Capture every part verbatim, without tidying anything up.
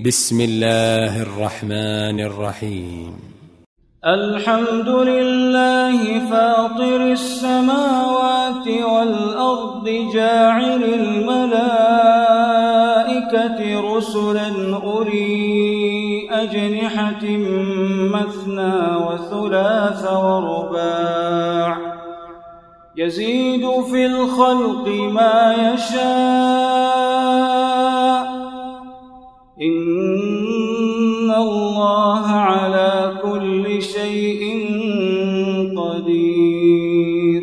بسم الله الرحمن الرحيم. الحمد لله فاطر السماوات والأرض جاعل الملائكة رسلا أولي أجنحة مثنى وثلاث ورباع يزيد في الخلق ما يشاء إن الله على كل شيء قدير.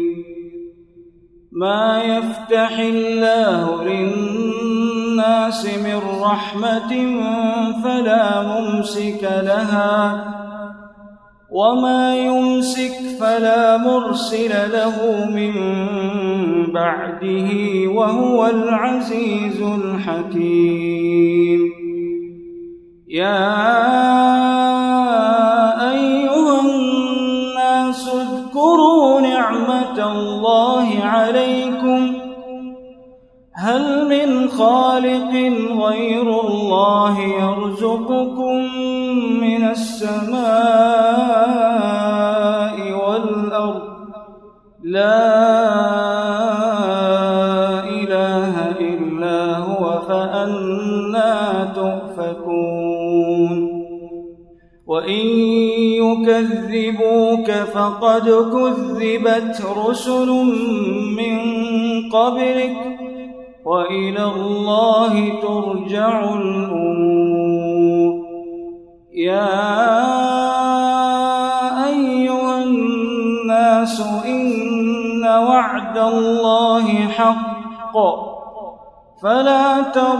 ما يفتح الله للناس من رحمة فلا ممسك لها وما يمسك فلا مرسل له من بعده وهو العزيز الحكيم. يا أيها الناس اذكروا نعمة الله عليكم هل من خالق غير الله يرزقكم من السماء والأرض لا إله إلا هو فأنى تؤفكون. وإن يكذبوك فقد كذبت رسل من قبلك وإلى الله ترجع الأمور. يا أيها الناس إن وعد الله حق فلا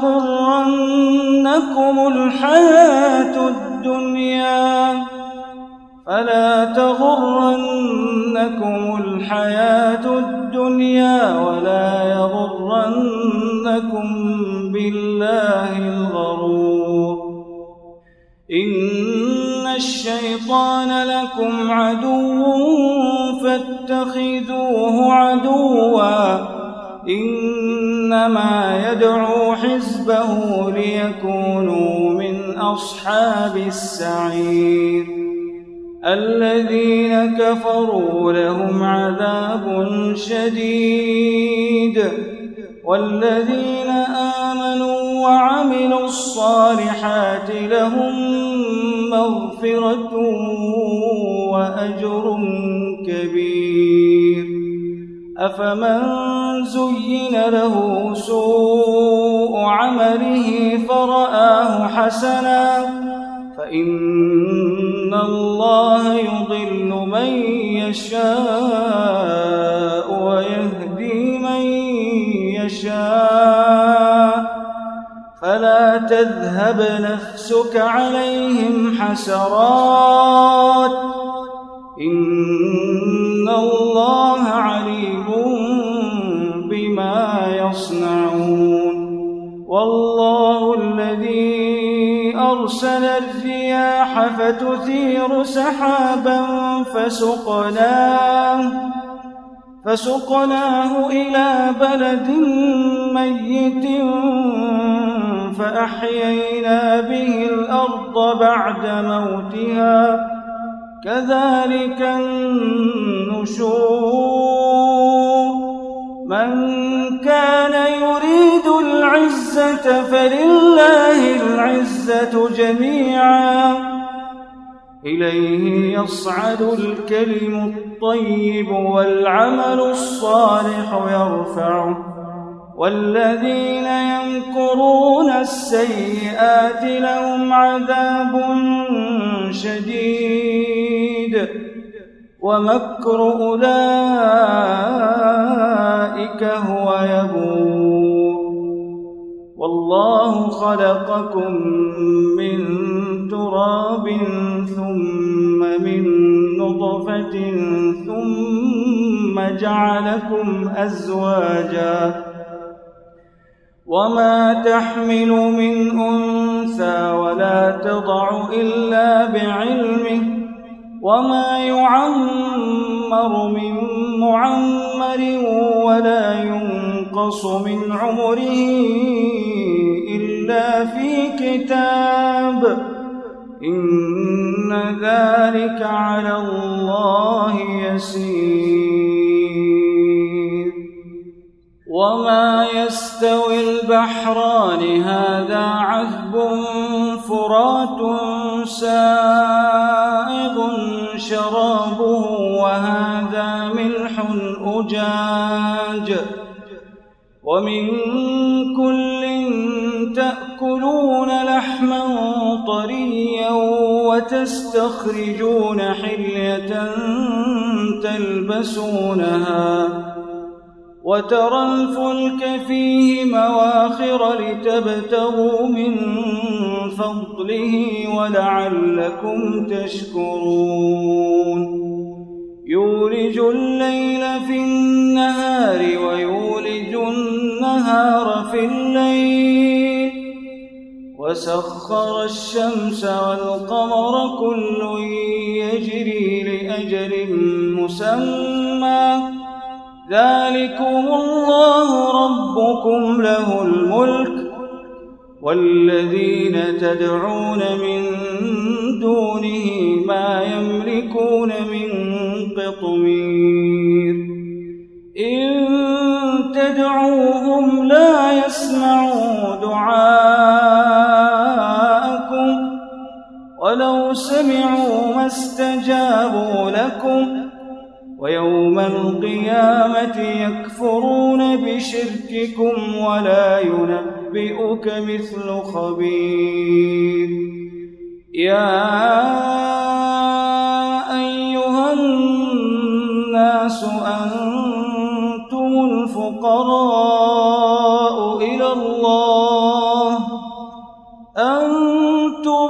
تغرنكم الحياة الدنيا فلا تغرنكم الحياة الدنيا ولا يغرنكم بالله الغرور. إن الشيطان لكم عدو فاتخذوه عدوا إنما يدعو حزبه ليكونوا من أصحاب السعير. الذين كفروا لهم عذاب شديد والذين آمنوا وعملوا الصالحات لهم مغفرة وأجر كبير. أفمن زين له سوء عمله فرآه حسنا فإن الله يضل من يشاء ويهدي من يشاء فلا تذهب نفسك عليهم حسرات إن الله عليم بما يصنعون. والله الذي أرسل الرياح فتثير سحابا فسقناه فسقناه إلى بلد ميت فأحيينا به الأرض بعد موتها كذلك النشور. من كان يريد العزة فلله العزة جميعا إليه يصعد الكلم الطيب والعمل الصالح يرفعه والذين يمكرون السيئات لهم عذاب شديد ومكر أولئك هو يبور. والله خلقكم من تراب ثم من نطفة ثم جعلكم أزواجا وما تحمل من أنثى ولا تضع إلا بعلمه وما يعمر من معمر ولا ينقص من عمره إلا إلا في كتاب إن ذلك على الله يسير. وما يستوي البحران هذا عذب فرات سائغ شرابه وهذا ملح أجاج ومن كل تأكلون لحما طريا وتستخرجون حلية تلبسونها وترى الفلك فيه مواخر لتبتغوا من فضله ولعلكم تشكرون. يولج الليل في النهار ويولج النهار في الليل وسخر الشمس والقمر كل يجري لأجل مسمى ذلكم الله ربكم له الملك والذين تدعون من دونه ما يملكون من قطمير إن تدعوهم لا يسمعوا دعاءكم ولو سمعوا ما استجابوا لكم ويوم القيامة يكفرون بشرككم ولا ينبئك مثل خبير. يا أيها الناس أنتم الفقراء إلى الله أنتم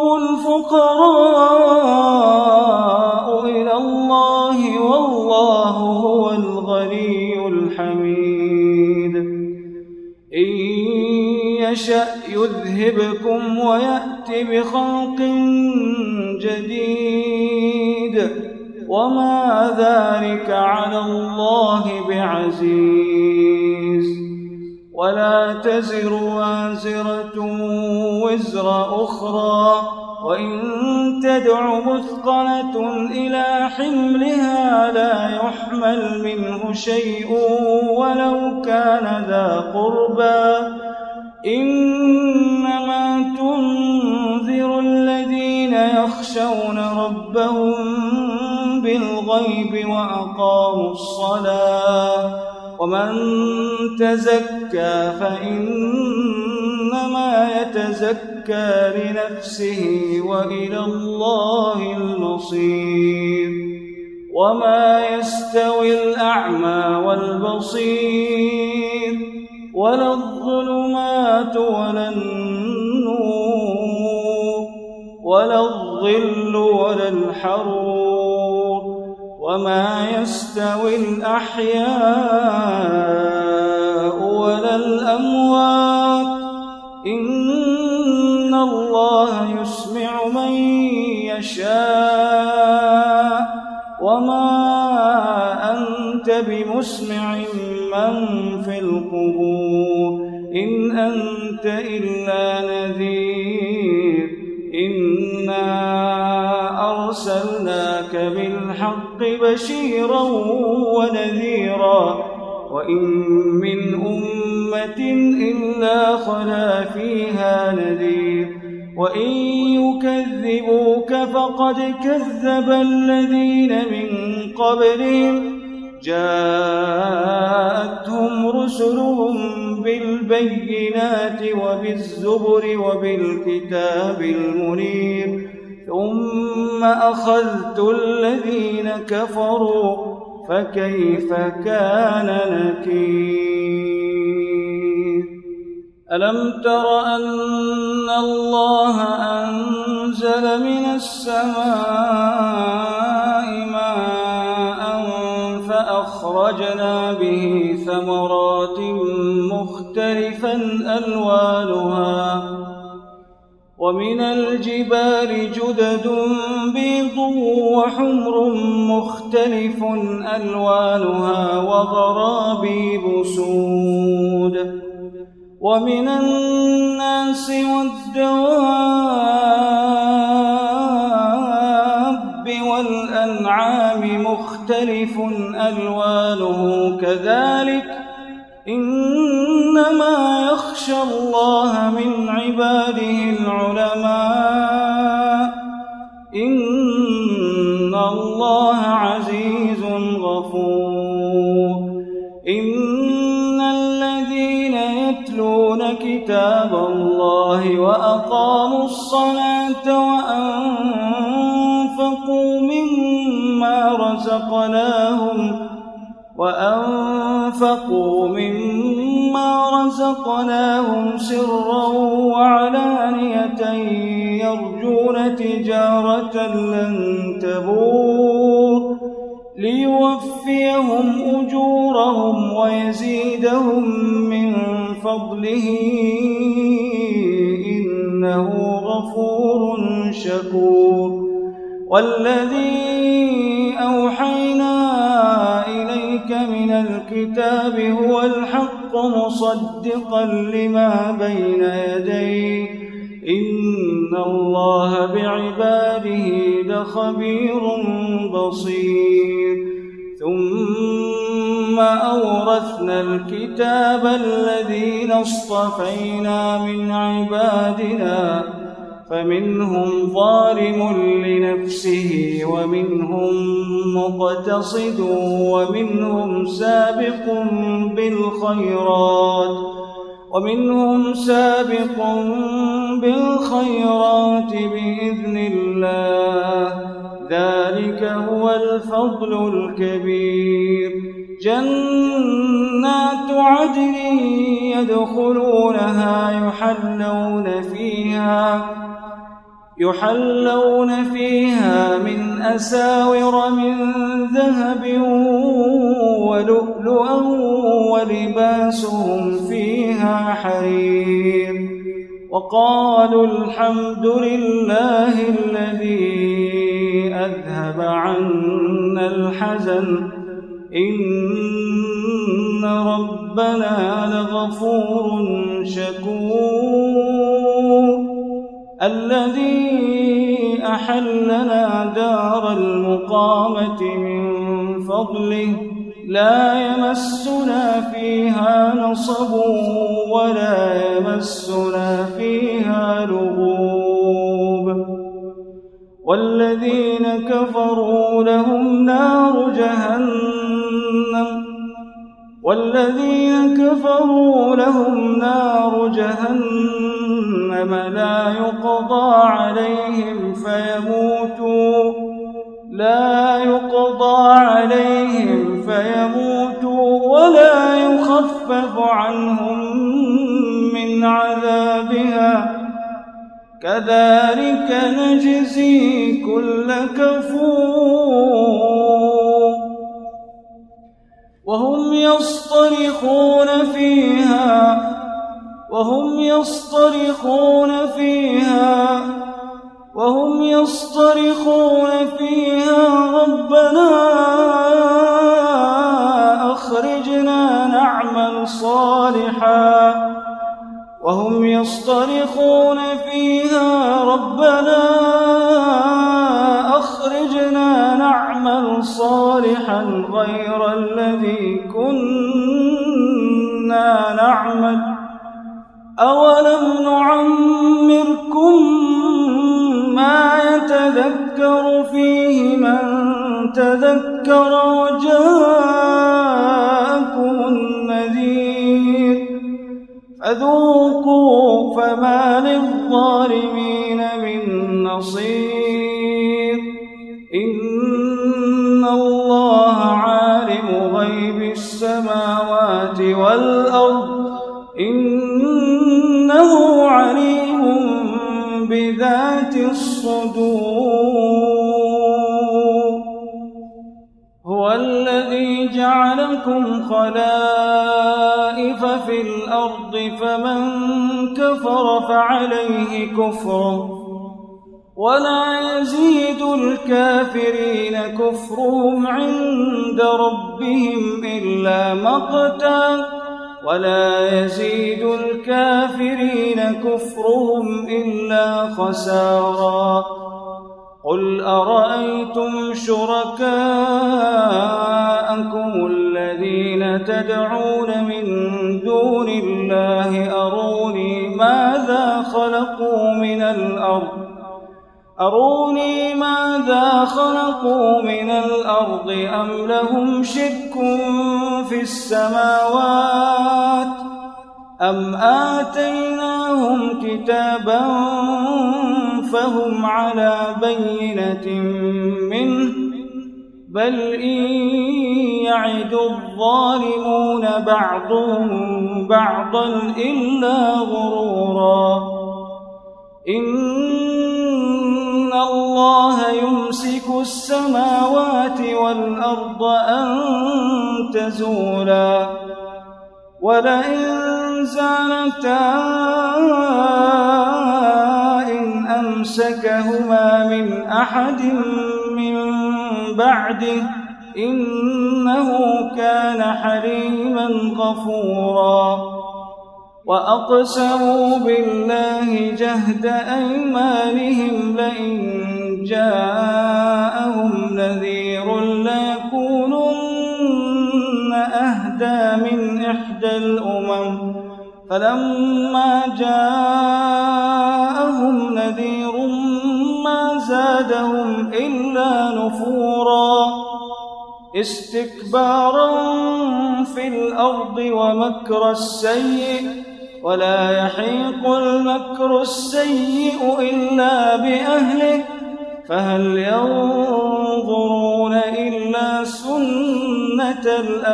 الفقراء إلى الله والله هو الغني الحميد. إن يشأ يذهبكم ويأت بخلق جديد وما ذلك على الله بعزيز. ولا تزر وازرة وزر أخرى وإن تدع مثقلة إلى حملها لا يحمل منه شيء ولو كان ذا قربى إنما تنذر الذين يخشون ربهم بالغيب وأقاموا الصلاة ومن تزكى فإنما يتزكى لنفسه وإلى الله المصير. وما يستوي الأعمى والبصير ولا الظلمات ولا النور ولا الظل ولا الحرور وما يستوي الأحياء ولا الأموات إن الله يسمع من يشاء وما أنت بمسمع من في القبور إن أنت إلا نذير إنا أرسلناك بالحق بشيرا ونذيرا وإن من أمة إلا خلا فيها نذير وإن يكذبوك فقد كذب الذين من قبلهم جاءتهم رسلهم بالبينات وبالزبر وبالكتاب المنير ثم أخذت الذين كفروا فكيف كان نكير. ألم تر أن الله أنزل من السماء ماء فأخرجنا به ثمرات مختلفا ألوانها ومن الجبال جدد بيض وحمر مختلف ألوانها وغرابيب سود ومن الناس والدواب والأنعام مختلف ألوانه كذلك إنما يخشى الله من عباده العلماء إن الله عزيز غفور. إن الذين يتلون كتاب الله وأقاموا الصلاة وأنفقوا مما رزقناهم وأنفقوا مما رزقناهم سرا وعلانية يرجون تجارة لن تبور ليوفيهم أجورهم ويزيدهم من فضله إنه غفور شكور. والذي أوحينا إليك من الكتاب هو الحق مصدقا لما بين يديه إن الله بعباده لخبير بصير. ثم أورثنا الكتاب الذين اصطفينا من عبادنا فمنهم ظالم لنفسه ومنهم مقتصد ومنهم سابق بالخيرات ومنهم سابق بالخيرات بإذن الله ذلك هو الفضل الكبير. جنات عدن يدخلونها يحلون فيها يحلون فيها من أساور من ذهب ولؤلؤا ولباسهم فيها حرير. وقالوا الحمد لله الذي أذهب عنا الحزن إن ربنا لغفور شكور. الذي أحلنا دار المقامة من فضله لا يمسنا فيها نصب ولا يمسنا فيها لغوب. والذين كفروا لهم نار جهنم والذين كفروا لهم نار جهنم لا يقضى عليهم فيموتوا لا يقضى عليهم فيموتوا ولا يخفف عنهم من عذابها كذلك نجزي كل كفور. وهم يصطرخون فيها وهم يصطرخون فيها وهم يصطرخون فيها ربنا أخرجنا نعمل صالحا وهم يصطرخون فيها ربنا أخرجنا نعمل صالحا غير الذي كنا نعمل أولم نعمركم ما يتذكر فيه من تذكر وجاءكم النذير فذوقوا فما للظالمين من نصير. إن الله عالم غيب السماوات والأرض إنه عليم بذات الصدور. هو الذي جعلكم خلائف في الأرض فمن كفر فعليه كفره ولا يزيد الكافرين كفرهم عند ربهم إلا مقتا ولا يزيد الكافرين كفرهم إلا خسارا. قل أرأيتم شركاءكم الذين تدعون من دون الله أروني ماذا خلقوا من الأرض أروني ماذا خلقوا من الأرض أم لهم شرك في السماوات أم آتيناهم كتابا فهم على بينة منه بل إن يعد الظالمون بعضهم بعضا إلا غرورا. إن الله يمسك السماوات والأرض أن تزولا ولئن زالتا إن أمسكهما من أحد من بعده إنه كان حليما غفورا. وأقسموا بالله جهد أيمانهم لئن جاءهم نذير ليكونن أهدى من إحدى الأمم فلما جاءهم نذير ما زادهم إلا نفورا استكبارا في الأرض ومكر السيء ولا يحيق المكر السيء إلا بأهله فهل ينظرون إلا سنة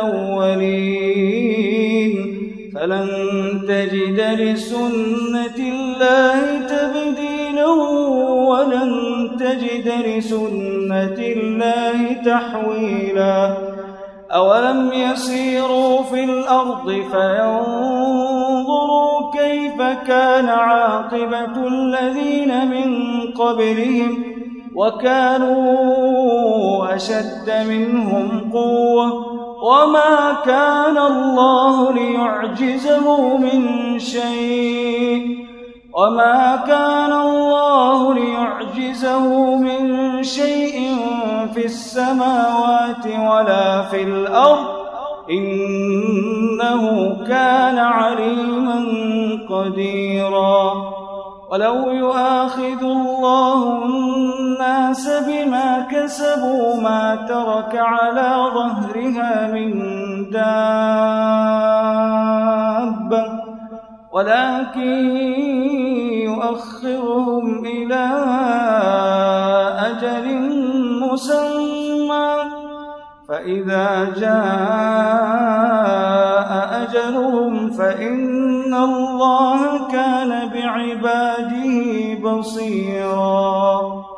الأولين فلن تجد لسنة الله تبديلا ولن تجد لسنة الله تحويلا. أولم يسيروا في الأرض فينظروا كيف كان عاقبة الذين من قبلهم وكانوا أشد منهم قوة وما كان الله ليعجزه من شيء وما كان الله ليعجزه من شيء في السماوات ولا في الأرض إنه كان عليما قديرا. ولو يؤاخذ الله الناس بما كسبوا ما ترك على ظهرها من دابة ولكن يؤخرهم إلى أجل مسمى فإذا جاء أجلهم فإن الله كان بعباده بصيرا.